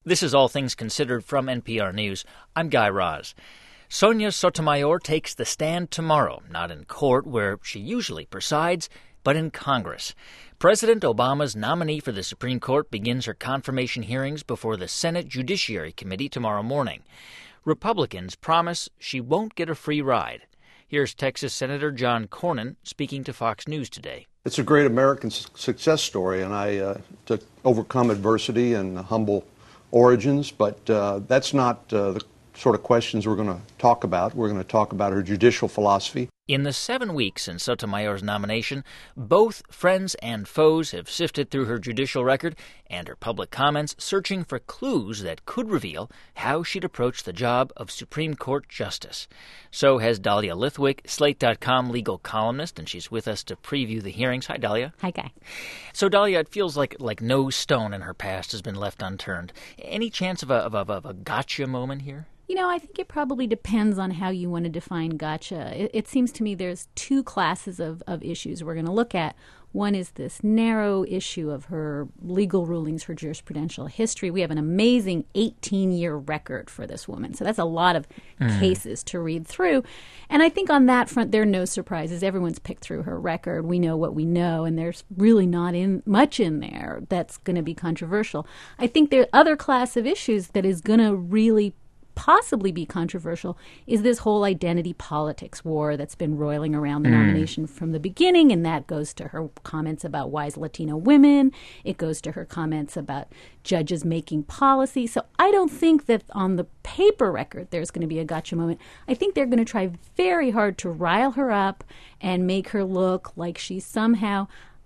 This is All Things Considered from NPR News. I'm Guy Raz. Sonia Sotomayor takes the stand tomorrow, not in court where she usually presides, but in Congress. President Obama's nominee for the Supreme Court begins her confirmation hearings before the Senate Judiciary Committee tomorrow morning. Republicans promise she won't get a free ride. Here's Texas Senator John Cornyn speaking to Fox News today. It's a great American success story, and to overcome adversity and humble origins, but that's not the sort of questions we're going to talk about. We're going to talk about her judicial philosophy. In the 7 weeks since Sotomayor's nomination, both friends and foes have sifted through her judicial record and her public comments, searching for clues that could reveal how she'd approach the job of Supreme Court Justice. So has Dahlia Lithwick, Slate.com legal columnist, and she's with us to preview the hearings. Hi, Dahlia. Hi, Guy. So, Dahlia, it feels like no stone in her past has been left unturned. Any chance of a gotcha moment here? You know, I think it probably depends on how you want to define gotcha. It seems to me there's two classes of issues we're going to look at. One is this narrow issue of her legal rulings, her jurisprudential history. We have an amazing 18-year record for this woman. So that's a lot of cases to read through. And I think on that front, there are no surprises. Everyone's picked through her record. We know what we know, and there's really not much in there that's going to be controversial. I think the other class of issues that is going to really possibly be controversial is this whole identity politics war that's been roiling around the nomination from the beginning, and that goes to her comments about wise Latino women. It goes to her comments about judges making policy. So I don't think that on the paper record there's going to be a gotcha moment. I think they're going to try very hard to rile her up and make her look like she's somehow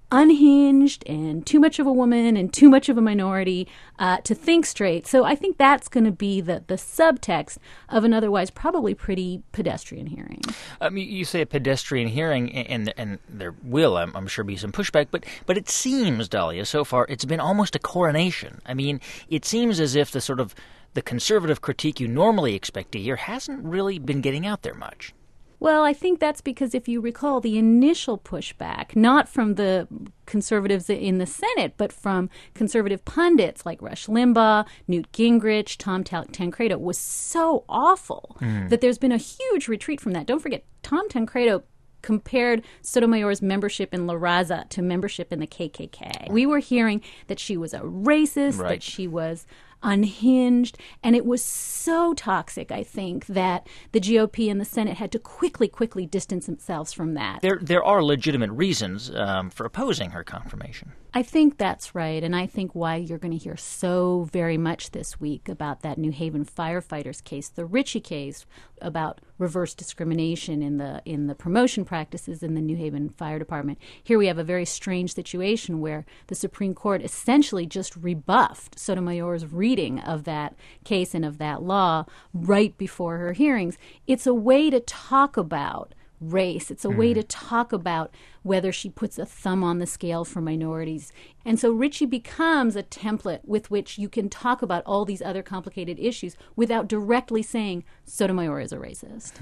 unhinged and too much of a woman and too much of a minority to think straight. So I think that's going to be the subtext of an otherwise probably pretty pedestrian hearing. You say a pedestrian hearing, and there will, I'm sure, be some pushback, but it seems, Dahlia, so far it's been almost a coronation. I mean, it seems as if the conservative critique you normally expect to hear hasn't really been getting out there much. Well, I think that's because if you recall the initial pushback, not from the conservatives in the Senate, but from conservative pundits like Rush Limbaugh, Newt Gingrich, Tom Tancredo, was so awful that there's been a huge retreat from that. Don't forget, Tom Tancredo compared Sotomayor's membership in La Raza to membership in the KKK. We were hearing that she was a racist, right, that she was unhinged, and it was so toxic, I think, that the GOP and the Senate had to quickly distance themselves from that. There are legitimate reasons for opposing her confirmation. I think that's right, and I think why you're going to hear so very much this week about that New Haven firefighters case, the Ritchie case, about reverse discrimination in the promotion practices in the New Haven Fire Department. Here we have a very strange situation where the Supreme Court essentially just rebuffed Sotomayor's reading of that case and of that law right before her hearings. It's a way to talk about race. It's a way to talk about whether she puts a thumb on the scale for minorities. And so Ritchie becomes a template with which you can talk about all these other complicated issues without directly saying Sotomayor is a racist.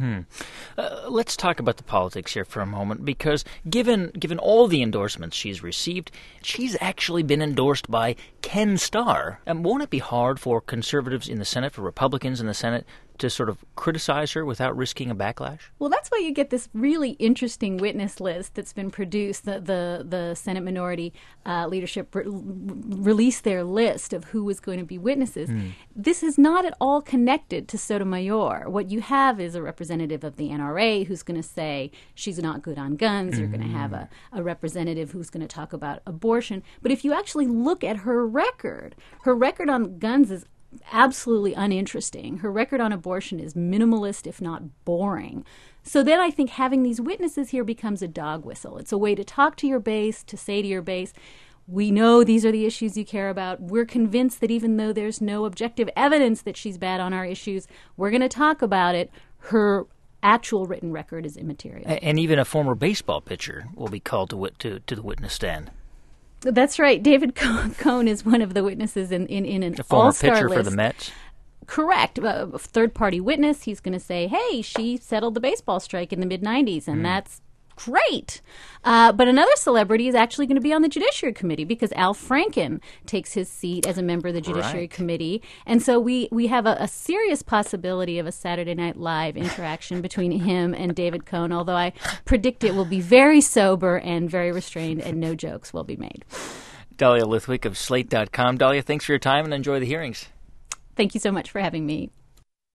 Let's talk about the politics here for a moment, because given all the endorsements she's received, she's actually been endorsed by Ken Starr. And won't it be hard for conservatives in the Senate, for Republicans in the Senate, to sort of criticize her without risking a backlash? Well, that's why you get this really interesting witness list that's been produced. The Senate minority leadership released their list of who was going to be witnesses. This is not at all connected to Sotomayor. What you have is a representative of the NRA who's going to say she's not good on guns. You're going to have a representative who's going to talk about abortion. But if you actually look at her record on guns is absolutely uninteresting. Her record on abortion is minimalist, if not boring. So then I think having these witnesses here becomes a dog whistle. It's a way to talk to your base, to say to your base, we know these are the issues you care about. We're convinced that even though there's no objective evidence that she's bad on our issues, we're going to talk about it. Her actual written record is immaterial. And even a former baseball pitcher will be called to the witness stand. That's right. David Cone is one of the witnesses in an a former all-star pitcher list. for the Mets. Correct. A third-party witness. He's going to say, hey, she settled the baseball strike in the mid-'90s, and that's Great. But another celebrity is actually going to be on the Judiciary Committee because Al Franken takes his seat as a member of the Judiciary Committee. And so we have a serious possibility of a Saturday Night Live interaction between him and David Cohn, although I predict it will be very sober and very restrained and no jokes will be made. Dahlia Lithwick of Slate.com. Dahlia, thanks for your time and enjoy the hearings. Thank you so much for having me.